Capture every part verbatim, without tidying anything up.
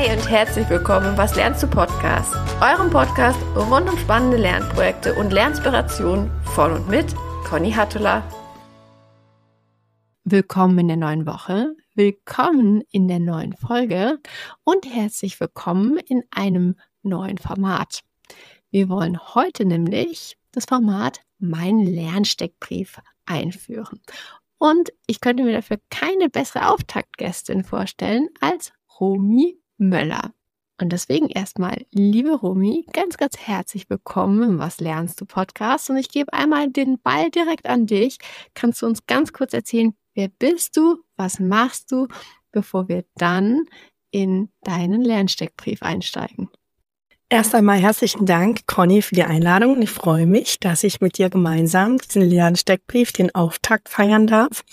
Hi und herzlich willkommen im Was lernst du Podcast, eurem Podcast rund um spannende Lernprojekte und Lerninspiration von und mit Conny Hattula. Willkommen in der neuen Woche, willkommen in der neuen Folge und herzlich willkommen in einem neuen Format. Wir wollen heute nämlich das Format Mein Lernsteckbrief einführen. Und ich könnte mir dafür keine bessere Auftaktgästin vorstellen als Romy Möller. Und deswegen erstmal, liebe Romy, ganz, ganz herzlich willkommen im Was lernst du Podcast. Und ich gebe einmal den Ball direkt an dich. Kannst du uns ganz kurz erzählen, wer bist du, was machst du, bevor wir dann in deinen Lernsteckbrief einsteigen? Erst einmal herzlichen Dank, Conny, für die Einladung. Ich freue mich, dass ich mit dir gemeinsam diesen Lernsteckbrief, den Auftakt feiern darf.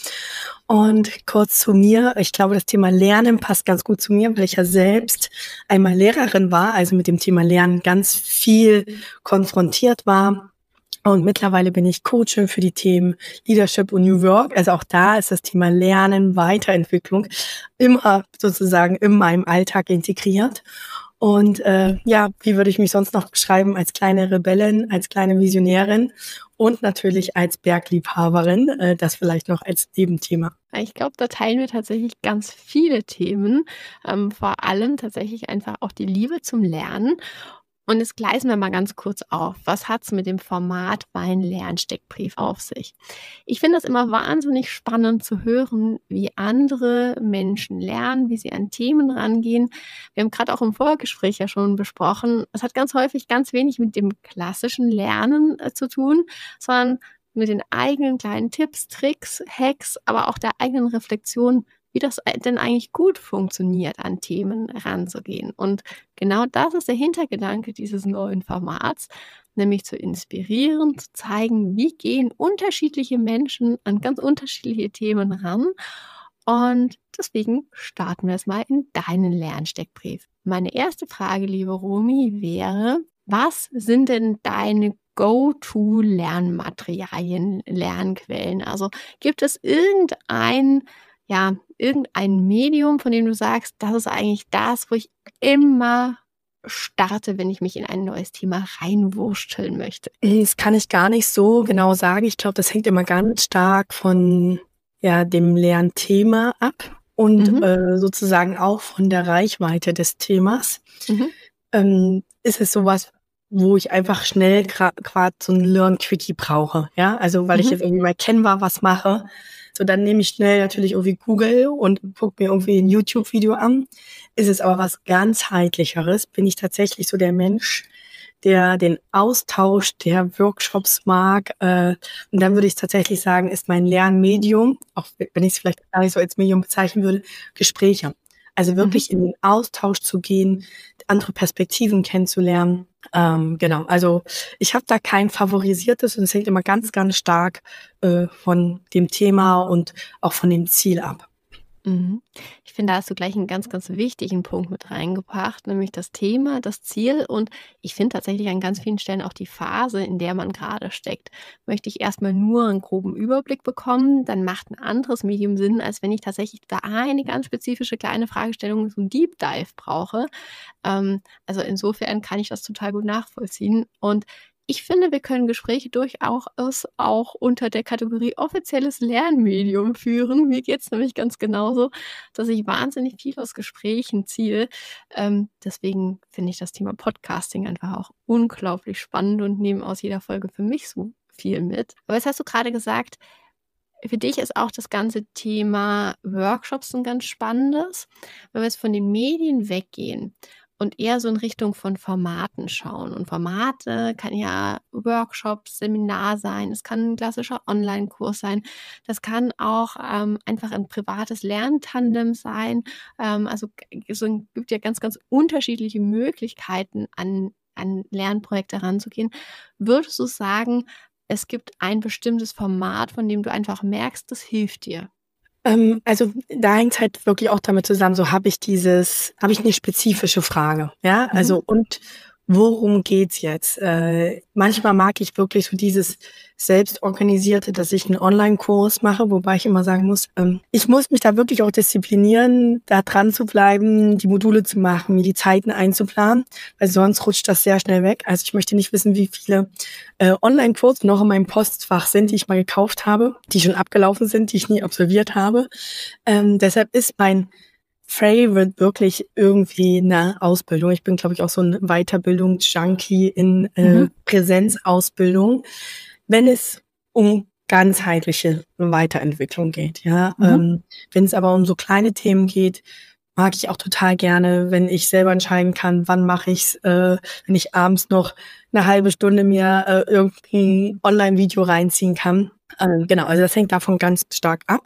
Und kurz zu mir. Ich glaube, das Thema Lernen passt ganz gut zu mir, weil ich ja selbst einmal Lehrerin war, also mit dem Thema Lernen ganz viel konfrontiert war. Und mittlerweile bin ich Coachin für die Themen Leadership und New Work. Also auch da ist das Thema Lernen, Weiterentwicklung immer sozusagen in meinem Alltag integriert. Und äh, ja, wie würde ich mich sonst noch beschreiben? Als kleine Rebellin, als kleine Visionärin und natürlich als Bergliebhaberin. Äh, das vielleicht noch als Nebenthema. Ich glaube, da teilen wir tatsächlich ganz viele Themen. Ähm, vor allem tatsächlich einfach auch die Liebe zum Lernen. Und jetzt gleisen wir mal ganz kurz auf. Was hat es mit dem Format Mein Lernsteckbrief auf sich? Ich finde das immer wahnsinnig spannend zu hören, wie andere Menschen lernen, wie sie an Themen rangehen. Wir haben gerade auch im Vorgespräch ja schon besprochen, es hat ganz häufig ganz wenig mit dem klassischen Lernen äh, zu tun, sondern mit den eigenen kleinen Tipps, Tricks, Hacks, aber auch der eigenen Reflexion, wie das denn eigentlich gut funktioniert, an Themen ranzugehen. Und genau das ist der Hintergedanke dieses neuen Formats, nämlich zu inspirieren, zu zeigen, wie gehen unterschiedliche Menschen an ganz unterschiedliche Themen ran. Und deswegen starten wir es mal in deinen Lernsteckbrief. Meine erste Frage, liebe Romy, wäre, was sind denn deine Go-to-Lernmaterialien, Lernquellen? Also gibt es irgendein Ja, irgendein Medium, von dem du sagst, das ist eigentlich das, wo ich immer starte, wenn ich mich in ein neues Thema reinwursteln möchte? Das kann ich gar nicht so genau sagen. Ich glaube, das hängt immer ganz stark von ja, dem Lernthema ab und mhm. äh, sozusagen auch von der Reichweite des Themas. Mhm. Ähm, ist es sowas, wo ich einfach schnell gerade gra- so ein Learn-Quickie brauche. Ja, also weil mhm. ich jetzt irgendwie mal Canva was mache. So, dann nehme ich schnell natürlich irgendwie Google und gucke mir irgendwie ein YouTube-Video an. Ist es aber was ganzheitlicheres, bin ich tatsächlich so der Mensch, der den Austausch der Workshops mag. Äh, und dann würde ich tatsächlich sagen, ist mein Lernmedium, auch wenn ich es vielleicht gar nicht so als Medium bezeichnen würde, Gespräche. Also wirklich mhm. in den Austausch zu gehen, andere Perspektiven kennenzulernen. Ähm, genau, also ich habe da kein favorisiertes und es hängt immer ganz, ganz stark äh, von dem Thema und auch von dem Ziel ab. Mhm. Ich finde, da hast du gleich einen ganz, ganz wichtigen Punkt mit reingebracht, nämlich das Thema, das Ziel und ich finde tatsächlich an ganz vielen Stellen auch die Phase, in der man gerade steckt. Möchte ich erstmal nur einen groben Überblick bekommen, dann macht ein anderes Medium Sinn, als wenn ich tatsächlich da eine ganz spezifische kleine Fragestellung, so ein Deep Dive brauche. Ähm, also insofern kann ich das total gut nachvollziehen und ich finde, wir können Gespräche durchaus auch unter der Kategorie offizielles Lernmedium führen. Mir geht es nämlich ganz genauso, dass ich wahnsinnig viel aus Gesprächen ziehe. Ähm, deswegen finde ich das Thema Podcasting einfach auch unglaublich spannend und nehme aus jeder Folge für mich so viel mit. Aber jetzt hast du gerade gesagt, für dich ist auch das ganze Thema Workshops ein ganz spannendes. Wenn wir jetzt von den Medien weggehen und eher so in Richtung von Formaten schauen. Und Formate kann ja Workshops, Seminar sein, es kann ein klassischer Online-Kurs sein, das kann auch ähm, einfach ein privates Lerntandem sein. Ähm, also es gibt ja ganz, ganz unterschiedliche Möglichkeiten, an, an Lernprojekte ranzugehen. Würdest du sagen, es gibt ein bestimmtes Format, von dem du einfach merkst, das hilft dir? Ähm, also da hängt es halt wirklich auch damit zusammen, so habe ich dieses, habe ich eine spezifische Frage, ja, also mhm. und worum geht's jetzt? Äh, manchmal mag ich wirklich so dieses Selbstorganisierte, dass ich einen Online-Kurs mache, wobei ich immer sagen muss, ähm, ich muss mich da wirklich auch disziplinieren, da dran zu bleiben, die Module zu machen, mir die Zeiten einzuplanen, weil sonst rutscht das sehr schnell weg. Also ich möchte nicht wissen, wie viele äh, Online-Kurse noch in meinem Postfach sind, die ich mal gekauft habe, die schon abgelaufen sind, die ich nie absolviert habe. Ähm, deshalb ist mein Favorite wirklich irgendwie eine Ausbildung. Ich bin, glaube ich, auch so ein Weiterbildungsjunkie in äh, mhm. Präsenzausbildung, wenn es um ganzheitliche Weiterentwicklung geht. Ja, mhm. ähm, wenn es aber um so kleine Themen geht, mag ich auch total gerne, wenn ich selber entscheiden kann, wann mache ich's, äh, wenn ich abends noch eine halbe Stunde mir äh, irgendein Online-Video reinziehen kann. Ähm, genau, also das hängt davon ganz stark ab.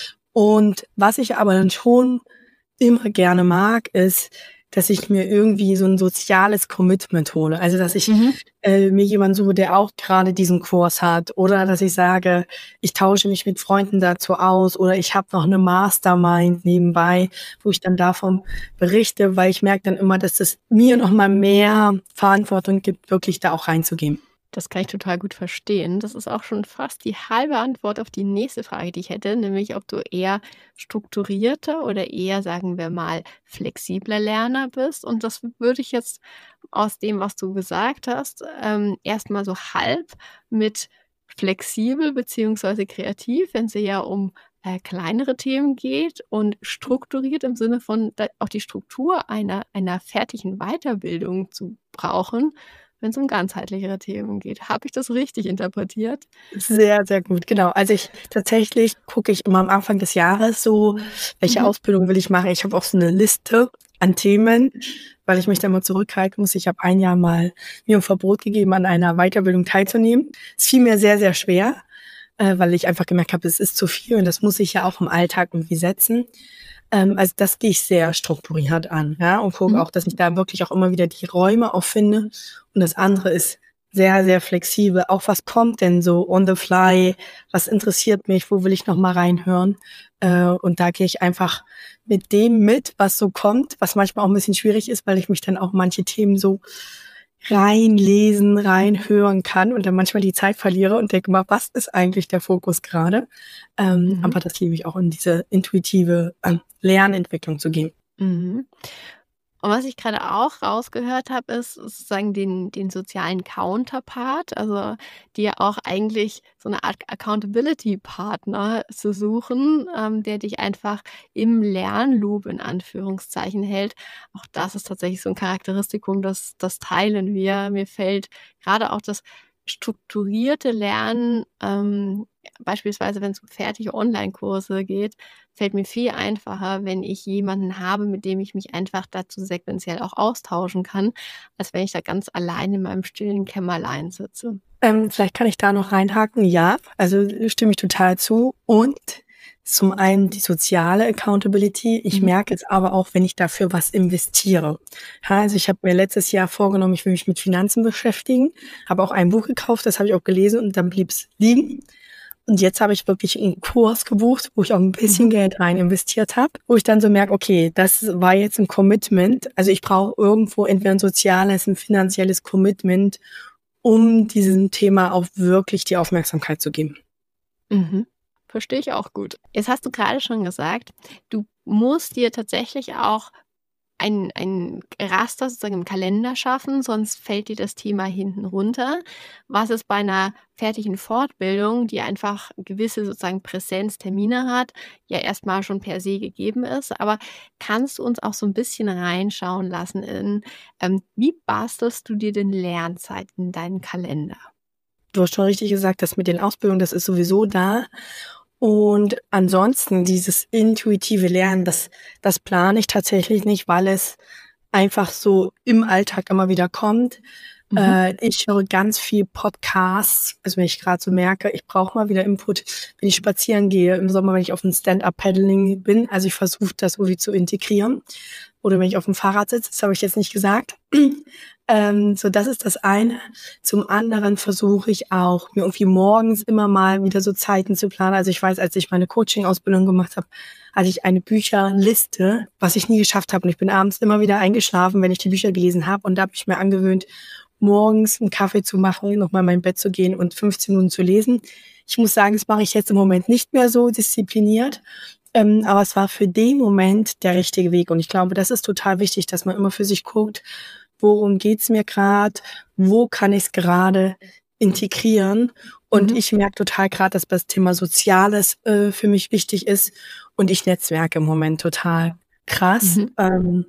Und was ich aber dann schon immer gerne mag, ist, dass ich mir irgendwie so ein soziales Commitment hole. Also, dass ich mhm. äh, mir jemanden suche, der auch gerade diesen Kurs hat, oder dass ich sage, ich tausche mich mit Freunden dazu aus, oder ich habe noch eine Mastermind nebenbei, wo ich dann davon berichte, weil ich merke dann immer, dass es mir noch mal mehr Verantwortung gibt, wirklich da auch reinzugehen. Das kann ich total gut verstehen. Das ist auch schon fast die halbe Antwort auf die nächste Frage, die ich hätte, nämlich ob du eher strukturierter oder eher, sagen wir mal, flexibler Lerner bist. Und das würde ich jetzt aus dem, was du gesagt hast, ähm, erstmal so halb mit flexibel beziehungsweise kreativ, wenn es eher um äh, kleinere Themen geht, und strukturiert im Sinne von da, auch die Struktur einer, einer fertigen Weiterbildung zu brauchen, wenn es um ganzheitlichere Themen geht. Habe ich das richtig interpretiert? Sehr, sehr gut, genau. Also ich tatsächlich gucke ich immer am Anfang des Jahres so, welche mhm. Ausbildung will ich machen. Ich habe auch so eine Liste an Themen, weil ich mich da mal zurückhalten muss. Ich habe ein Jahr mal mir ein Verbot gegeben, an einer Weiterbildung teilzunehmen. Es fiel mir sehr, sehr schwer, äh, weil ich einfach gemerkt habe, es ist zu viel und das muss ich ja auch im Alltag irgendwie setzen. Ähm, also das gehe ich sehr strukturiert an, ja, und gucke mhm. auch, dass ich da wirklich auch immer wieder die Räume auffinde. Und das andere ist sehr, sehr flexibel. Auch was kommt denn so on the fly? Was interessiert mich? Wo will ich noch mal reinhören? Äh, und da gehe ich einfach mit dem mit, was so kommt, was manchmal auch ein bisschen schwierig ist, weil ich mich dann auch manche Themen so reinlesen, reinhören kann und dann manchmal die Zeit verliere und denke mal, was ist eigentlich der Fokus gerade? Ähm, mhm. Aber das liebe ich auch, in diese intuitive äh, Lernentwicklung zu gehen. Mhm. Und was ich gerade auch rausgehört habe, ist sozusagen den, den sozialen Counterpart, also dir auch eigentlich so eine Art Accountability-Partner zu suchen, ähm, der dich einfach im Lernloop in Anführungszeichen hält. Auch das ist tatsächlich so ein Charakteristikum, das, das teilen wir. Mir fällt gerade auch das strukturierte Lernen, ähm, beispielsweise wenn es um fertige Online-Kurse geht, fällt mir viel einfacher, wenn ich jemanden habe, mit dem ich mich einfach dazu sequenziell auch austauschen kann, als wenn ich da ganz allein in meinem stillen Kämmerlein sitze. Ähm, vielleicht kann ich da noch reinhaken. Ja, also stimme ich total zu. Und zum einen die soziale Accountability. Ich mhm. merke es aber auch, wenn ich dafür was investiere. Ja, also ich habe mir letztes Jahr vorgenommen, ich will mich mit Finanzen beschäftigen, habe auch ein Buch gekauft, das habe ich auch gelesen und dann blieb es liegen. Und jetzt habe ich wirklich einen Kurs gebucht, wo ich auch ein bisschen mhm. Geld rein investiert habe, wo ich dann so merke, okay, das war jetzt ein Commitment. Also ich brauche irgendwo entweder ein soziales, ein finanzielles Commitment, um diesem Thema auch wirklich die Aufmerksamkeit zu geben. Mhm. Verstehe ich auch gut. Jetzt hast du gerade schon gesagt, du musst dir tatsächlich auch ein, ein Raster sozusagen im Kalender schaffen, sonst fällt dir das Thema hinten runter. Was es bei einer fertigen Fortbildung, die einfach gewisse sozusagen Präsenztermine hat, ja erstmal schon per se gegeben ist. Aber kannst du uns auch so ein bisschen reinschauen lassen in, ähm, wie bastelst du dir denn Lernzeit in deinen Kalender? Du hast schon richtig gesagt, das mit den Ausbildungen, das ist sowieso da. Und ansonsten dieses intuitive Lernen, das, das plane ich tatsächlich nicht, weil es einfach so im Alltag immer wieder kommt. Mhm. Äh, ich höre ganz viel Podcasts, also wenn ich gerade so merke, ich brauche mal wieder Input, wenn ich spazieren gehe, im Sommer, wenn ich auf dem Stand-Up-Paddling bin. Also ich versuche das irgendwie zu integrieren. Oder wenn ich auf dem Fahrrad sitze, das habe ich jetzt nicht gesagt. Ähm, so, das ist das eine. Zum anderen versuche ich auch, mir irgendwie morgens immer mal wieder so Zeiten zu planen. Also ich weiß, als ich meine Coaching-Ausbildung gemacht habe, hatte ich eine Bücherliste, was ich nie geschafft habe. Und ich bin abends immer wieder eingeschlafen, wenn ich die Bücher gelesen habe. Und da habe ich mir angewöhnt, morgens einen Kaffee zu machen, nochmal in mein Bett zu gehen und fünfzehn Minuten zu lesen. Ich muss sagen, das mache ich jetzt im Moment nicht mehr so diszipliniert. Ähm, aber es war für den Moment der richtige Weg. Und ich glaube, das ist total wichtig, dass man immer für sich guckt, worum geht's mir gerade, wo kann ich es gerade integrieren. Und Mhm. ich merke total gerade, dass das Thema Soziales äh, für mich wichtig ist. Und ich netzwerke im Moment total krass. Mhm. Ähm,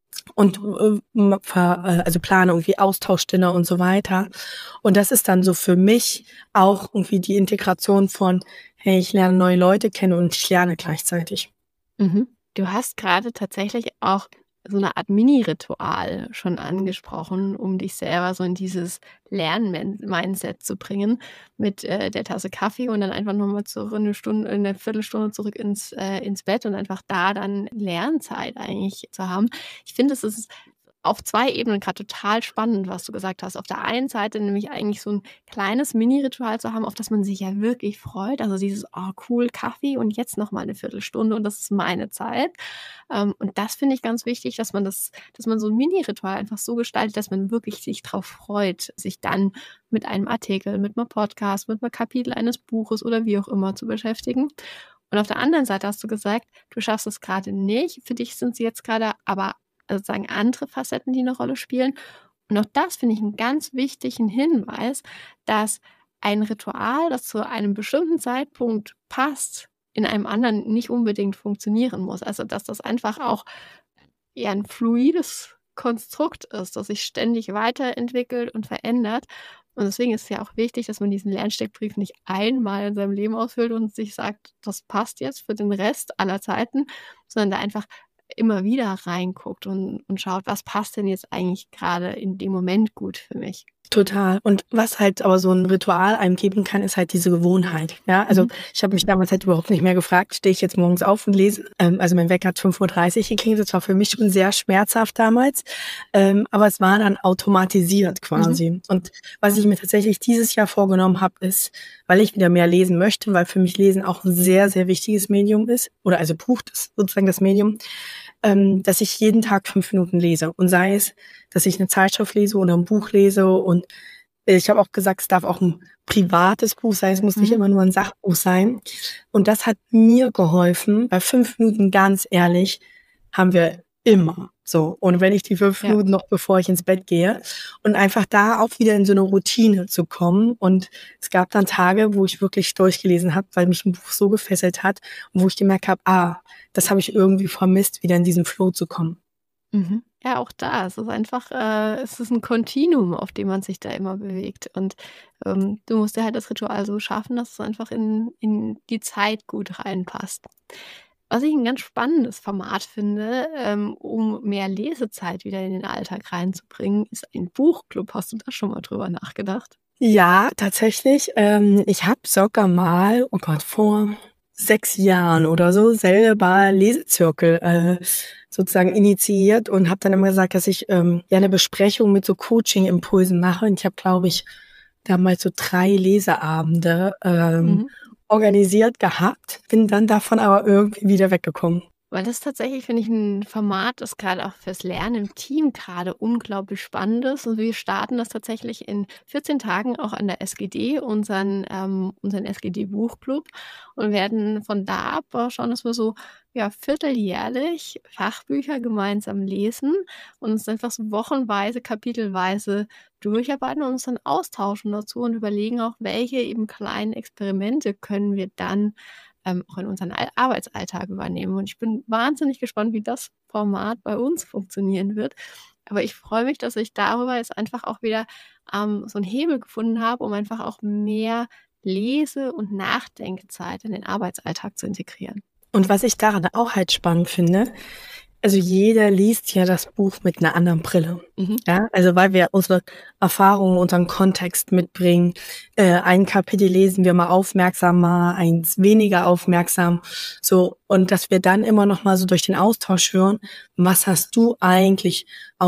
und äh, ver- äh, also plane irgendwie Austauschdinner und so weiter. Und das ist dann so für mich auch irgendwie die Integration von, hey, ich lerne neue Leute kennen und ich lerne gleichzeitig. Mhm. Du hast gerade tatsächlich auch so eine Art Mini-Ritual schon angesprochen, um dich selber so in dieses Lern-Mindset zu bringen mit, äh, der Tasse Kaffee und dann einfach noch mal zurück 'ne Stunde 'ne Viertelstunde zurück ins äh, ins Bett und einfach da dann Lernzeit eigentlich zu haben. Ich finde, es ist auf zwei Ebenen gerade total spannend, was du gesagt hast. Auf der einen Seite nämlich eigentlich so ein kleines Mini-Ritual zu haben, auf das man sich ja wirklich freut. Also dieses: „Oh cool, Kaffee und jetzt noch mal 'ne Viertelstunde und das ist meine Zeit.“ Ähm, und das finde ich ganz wichtig, dass man das dass man so ein Mini-Ritual einfach so gestaltet, dass man wirklich sich drauf freut, sich dann mit einem Artikel, mit 'nem Podcast, mit 'nem Kapitel eines Buches oder wie auch immer zu beschäftigen. Und auf der anderen Seite hast du gesagt, du schaffst es gerade nicht. Für dich sind es jetzt gerade aber also sozusagen andere Facetten, die eine Rolle spielen. Und auch das finde ich einen ganz wichtigen Hinweis, dass ein Ritual, das zu einem bestimmten Zeitpunkt passt, in einem anderen nicht unbedingt funktionieren muss. Also, dass das einfach auch eher 'n fluides Konstrukt ist, das sich ständig weiterentwickelt und verändert. Und deswegen ist es ja auch wichtig, dass man diesen Lernsteckbrief nicht einmal in seinem Leben ausfüllt und sich sagt: „Das passt jetzt für den Rest aller Zeiten“, sondern da einfach immer wieder reinguckt und und schaut: „Was passt denn jetzt eigentlich grade in dem Moment gut für mich?“ Total. Und was halt aber so ein Ritual einem geben kann, ist halt diese Gewohnheit, ja? Also, Mhm. ich habe mich damals halt überhaupt nicht mehr gefragt, stehe ich jetzt morgens auf und lese? Ähm, also, mein Wecker hat fünf Uhr dreißig geklingelt. Das war für mich schon sehr schmerzhaft damals, ähm, aber es war dann automatisiert Mhm. quasi. Und was ich mir tatsächlich dieses Jahr vorgenommen habe, ist, weil ich wieder mehr lesen möchte, weil für mich Lesen auch ein sehr, sehr wichtiges Medium ist oder also Buch ist sozusagen das Medium, ähm, dass ich jeden Tag fünf Minuten lese. Und sei es, dass ich eine Zeitschrift lese oder ein Buch lese. Und ich habe auch gesagt, es darf auch ein privates Buch sein. Es muss nicht Mhm. immer nur ein Sachbuch sein. Und das hat mir geholfen, weil fünf Minuten, ganz ehrlich, haben wir immer so. Und wenn ich die fünf Ja. Minuten noch bevor ich ins Bett gehe und einfach da auch wieder in so eine Routine zu kommen. Und es gab dann Tage, wo ich wirklich durchgelesen habe, weil mich ein Buch so gefesselt hat und wo ich gemerkt habe, ah, das habe ich irgendwie vermisst, wieder in diesen Flow zu kommen. Mhm. Ja, auch da ist es einfach äh, es ist ein Kontinuum, auf dem man sich da immer bewegt. Und, ähm, du musst dir halt das Ritual so schaffen, dass es einfach in in die Zeit gut reinpasst. Was ich ein ganz spannendes Format finde, ähm, um mehr Lesezeit wieder in den Alltag reinzubringen, ist ein Buchclub. Hast du da schon mal drüber nachgedacht? Ja, tatsächlich. Ähm, ich habe sogar mal, oh Gott, vor sechs Jahren oder so selber Lesezirkel äh, sozusagen initiiert und habe dann immer gesagt, dass ich ähm, ja eine Besprechung mit so Coaching-Impulsen mache. Und ich habe, glaube ich, damals so drei Leseabende ähm, Mhm. organisiert gehabt, bin dann davon aber irgendwie wieder weggekommen. Weil das tatsächlich, finde ich, ein Format, das gerade auch fürs Lernen im Team gerade unglaublich spannend ist. Und wir starten das tatsächlich in vierzehn Tagen auch an der S G D, unseren ähm, unseren S G D-Buchclub und werden von da ab auch schauen, dass wir so, ja, vierteljährlich Fachbücher gemeinsam lesen und uns einfach so wochenweise, kapitelweise durcharbeiten und uns dann austauschen dazu und überlegen auch, welche eben kleinen Experimente können wir dann ähm, auch in unseren Al Arbeitsalltag übernehmen. Und ich bin wahnsinnig gespannt, wie das Format bei uns funktionieren wird. Aber ich freue mich, dass ich darüber jetzt einfach auch wieder, ähm, so 'n Hebel gefunden habe, um einfach auch mehr Lese und Nachdenkzeit in den Arbeitsalltag zu integrieren. Und was ich daran auch halt spannend finde, also jeder liest ja das Buch mit einer anderen Brille. Mhm. Ja, also weil wir unsere Erfahrungen, unseren Kontext mitbringen. Äh, ein Kapitel lesen wir mal aufmerksamer, eins weniger aufmerksam. So, und dass wir dann immer noch mal so durch den Austausch hören, was hast du eigentlich aus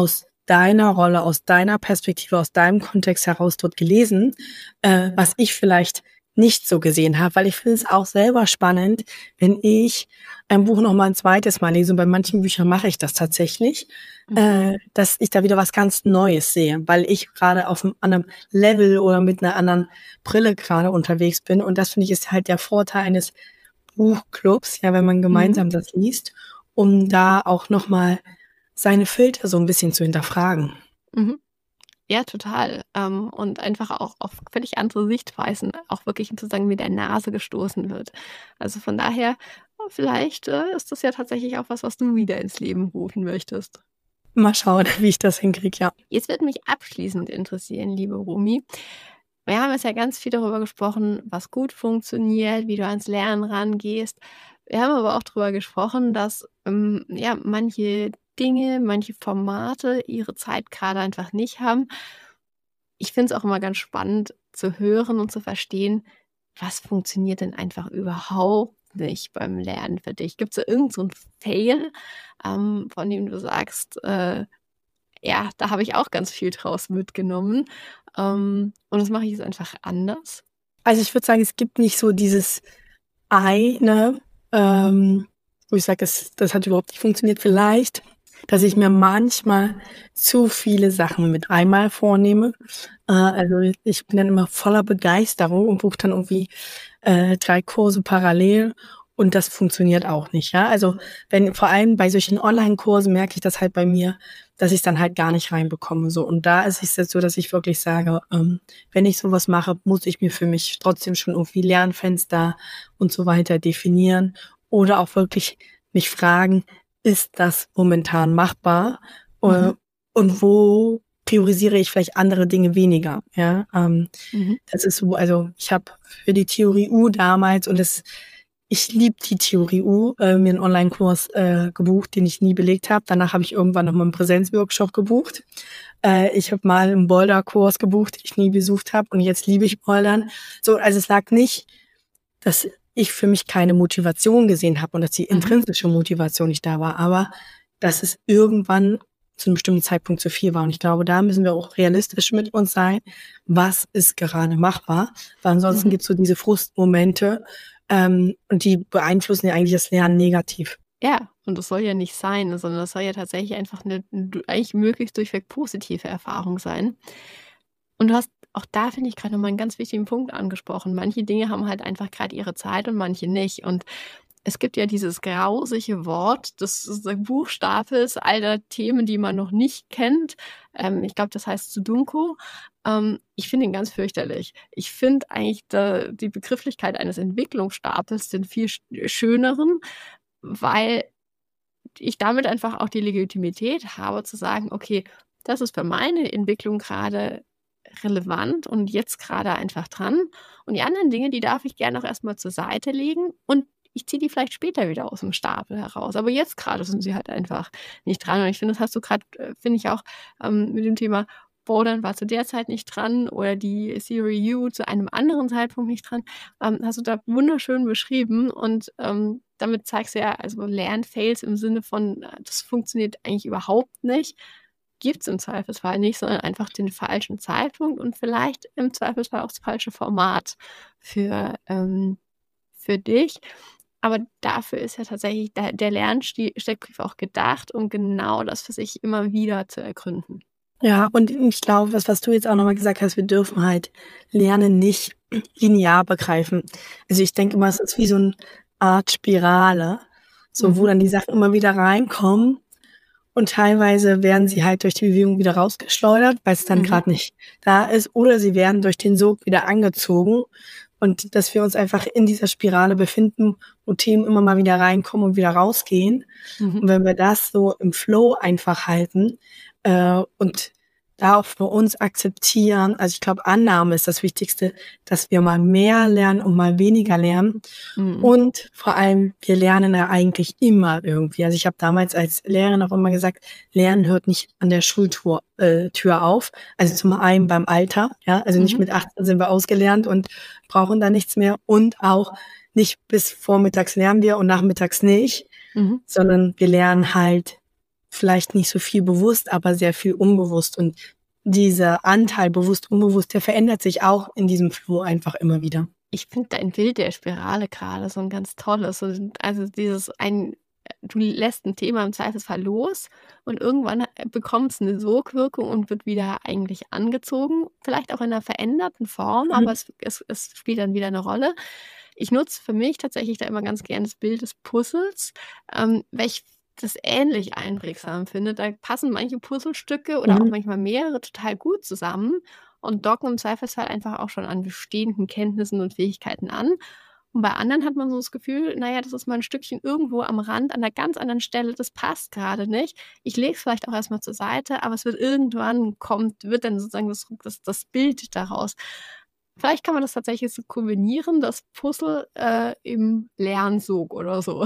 deiner Rolle, aus deiner Perspektive, aus deinem Kontext heraus dort gelesen, äh, was ich vielleicht nicht so gesehen habe, weil ich finde es auch selber spannend, wenn ich ein Buch noch mal ein zweites Mal lese, und bei manchen Büchern mache ich das tatsächlich, mhm. äh, dass ich da wieder was ganz Neues sehe, weil ich gerade auf einem anderen Level oder mit einer anderen Brille gerade unterwegs bin, und das finde ich ist halt der Vorteil eines Buchclubs, ja, wenn man gemeinsam mhm. das liest, um da auch noch mal seine Filter so ein bisschen zu hinterfragen. Mhm. Ja, total. Ähm, und einfach auch auf völlig andere Sichtweisen auch wirklich sozusagen mit der Nase gestoßen wird. Also von daher, vielleicht äh, ist das ja tatsächlich auch was, was du wieder ins Leben rufen möchtest. Mal schauen, wie ich das hinkriege, ja. Jetzt würde mich abschließend interessieren, liebe Rumi. Wir haben jetzt ja ganz viel darüber gesprochen, was gut funktioniert, wie du ans Lernen rangehst. Wir haben aber auch darüber gesprochen, dass ähm, ja manche Dinge, manche Formate ihre Zeit gerade einfach nicht haben. Ich finde es auch immer ganz spannend zu hören und zu verstehen, was funktioniert denn einfach überhaupt nicht beim Lernen für dich? Gibt es da irgend so ein Fail, ähm, von dem du sagst, äh, ja, da habe ich auch ganz viel draus mitgenommen, ähm, und das mache ich jetzt einfach anders? Also ich würde sagen, es gibt nicht so dieses eine, ähm, wo ich sage, das, das hat überhaupt nicht funktioniert. Vielleicht, dass ich mir manchmal zu viele Sachen mit einmal vornehme. Äh, also ich bin dann immer voller Begeisterung und buche dann irgendwie äh, drei Kurse parallel. Und das funktioniert auch nicht, ja. Also wenn vor allem bei solchen Online-Kursen merke ich das halt bei mir, dass ich es dann halt gar nicht reinbekomme. So, und da ist es jetzt so, dass ich wirklich sage, ähm, wenn ich sowas mache, muss ich mir für mich trotzdem schon irgendwie Lernfenster und so weiter definieren oder auch wirklich mich fragen, ist das momentan machbar? Mhm. Und wo priorisiere ich vielleicht andere Dinge weniger? Ja, ähm, mhm. Das ist so. Also ich habe für die Theorie U damals, und das Ich liebe die Theorie U, äh, mir einen Online-Kurs äh, gebucht, den ich nie belegt habe. Danach habe ich irgendwann noch mal einen Präsenzworkshop gebucht. Äh, ich habe mal einen Boulder-Kurs gebucht, den ich nie besucht habe, und jetzt liebe ich Bouldern. So, also es lag nicht, dass ich für mich keine Motivation gesehen habe und dass die intrinsische Motivation nicht da war, aber dass es irgendwann zu einem bestimmten Zeitpunkt zu viel war. Und ich glaube, da müssen wir auch realistisch mit uns sein. Was ist gerade machbar? Weil ansonsten mhm. gibt es so diese Frustmomente, Ähm, und die beeinflussen ja eigentlich das Lernen negativ. Ja, und das soll ja nicht sein, sondern das soll ja tatsächlich einfach eine, eine eigentlich möglichst durchweg positive Erfahrung sein. Und du hast auch da, finde ich, gerade nochmal einen ganz wichtigen Punkt angesprochen. Manche Dinge haben halt einfach gerade ihre Zeit und manche nicht. Und es gibt ja dieses grausige Wort des, des Buchstapels all der Themen, die man noch nicht kennt. Ähm, ich glaube, das heißt Sudoku. Ähm, ich finde ihn ganz fürchterlich. Ich finde eigentlich da, die Begrifflichkeit eines Entwicklungsstapels den viel sch- schöneren, weil ich damit einfach auch die Legitimität habe zu sagen, okay, das ist für meine Entwicklung gerade relevant und jetzt gerade einfach dran. Und die anderen Dinge, die darf ich gerne auch erstmal zur Seite legen und ich ziehe die vielleicht später wieder aus dem Stapel heraus. Aber jetzt gerade sind sie halt einfach nicht dran. Und ich finde, das hast du gerade, äh, finde ich auch ähm, mit dem Thema Bouldern war zu der Zeit nicht dran oder die Theory U zu einem anderen Zeitpunkt nicht dran. Ähm, hast du da wunderschön beschrieben und ähm, damit zeigst du ja, also Lernfails im Sinne von, äh, das funktioniert eigentlich überhaupt nicht, gibt es im Zweifelsfall nicht, sondern einfach den falschen Zeitpunkt und vielleicht im Zweifelsfall auch das falsche Format für, ähm, für dich. Aber dafür ist ja tatsächlich der, der Lernsteckbrief auch gedacht, um genau das für sich immer wieder zu ergründen. Ja, und ich glaube, was, was du jetzt auch nochmal gesagt hast, wir dürfen halt Lernen nicht linear begreifen. Also ich denke immer, es ist wie so eine Art Spirale, so mhm. wo dann die Sachen immer wieder reinkommen und teilweise werden sie halt durch die Bewegung wieder rausgeschleudert, weil es dann mhm. gerade nicht da ist, oder sie werden durch den Sog wieder angezogen. Und dass wir uns einfach in dieser Spirale befinden, wo Themen immer mal wieder reinkommen und wieder rausgehen. Mhm. Und wenn wir das so im Flow einfach halten äh, und da auch für uns akzeptieren, also ich glaube, Annahme ist das Wichtigste, dass wir mal mehr lernen und mal weniger lernen. Mhm. Und vor allem, wir lernen ja eigentlich immer irgendwie. Also ich habe damals als Lehrerin auch immer gesagt, Lernen hört nicht an der Schultür äh, Tür auf. Also zum einen beim Alter, ja, also nicht mhm. mit achtzehn sind wir ausgelernt und brauchen da nichts mehr. Und auch nicht bis vormittags lernen wir und nachmittags nicht, mhm. sondern wir lernen halt vielleicht nicht so viel bewusst, aber sehr viel unbewusst. Und dieser Anteil bewusst, unbewusst, der verändert sich auch in diesem Flow einfach immer wieder. Ich finde dein Bild der Spirale gerade so ein ganz tolles. Also dieses ein, du lässt ein Thema im Zweifelsfall los und irgendwann bekommt es eine Sogwirkung und wird wieder eigentlich angezogen, vielleicht auch in einer veränderten Form, Mhm. aber es, es, es spielt dann wieder eine Rolle. Ich nutze für mich tatsächlich da immer ganz gerne das Bild des Puzzles, ähm, weil ich das ähnlich einprägsam finde. Da passen manche Puzzlestücke oder auch Mhm. manchmal mehrere total gut zusammen und docken im Zweifelsfall einfach auch schon an bestehenden Kenntnissen und Fähigkeiten an. Und bei anderen hat man so das Gefühl, naja, das ist mal ein Stückchen irgendwo am Rand, an einer ganz anderen Stelle, das passt gerade nicht. Ich lege es vielleicht auch erstmal zur Seite, aber es wird irgendwann kommt, wird dann sozusagen das, das, das Bild daraus. Vielleicht kann man das tatsächlich so kombinieren, das Puzzle äh, im Lernsog oder so.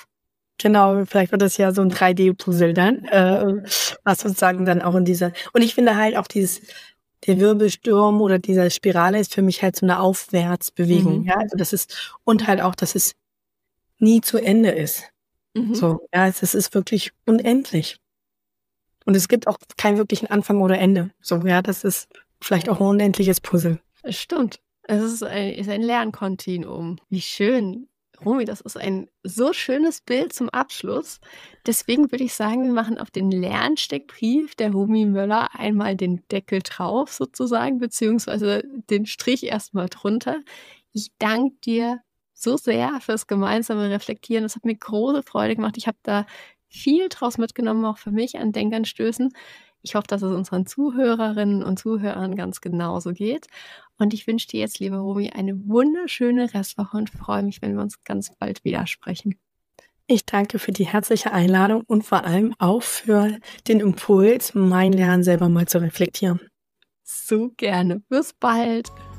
Genau, vielleicht wird das ja so ein drei D-Puzzle dann, äh, was sozusagen dann auch in dieser, und ich finde halt auch dieses, der Wirbelsturm oder diese Spirale ist für mich halt so eine Aufwärtsbewegung, Mhm. ja, also das ist, und halt auch, dass es nie zu Ende ist. Mhm. So, ja, es, es ist wirklich unendlich. Und es gibt auch keinen wirklichen Anfang oder Ende. So, ja, das ist vielleicht auch ein unendliches Puzzle. Es stimmt. Es ist ein, ist ein Lernkontinuum. Wie schön. Romy, das ist ein so schönes Bild zum Abschluss. Deswegen würde ich sagen, wir machen auf den Lernsteckbrief der Romy Möller einmal den Deckel drauf sozusagen, beziehungsweise den Strich erstmal drunter. Ich danke dir so sehr fürs gemeinsame Reflektieren. Das hat mir große Freude gemacht. Ich habe da viel draus mitgenommen, auch für mich an Denkanstößen. Ich hoffe, dass es unseren Zuhörerinnen und Zuhörern ganz genauso geht. Und ich wünsche dir jetzt, liebe Romy, eine wunderschöne Restwoche und freue mich, wenn wir uns ganz bald wieder sprechen. Ich danke für die herzliche Einladung und vor allem auch für den Impuls, mein Lernen selber mal zu reflektieren. So gerne. Bis bald.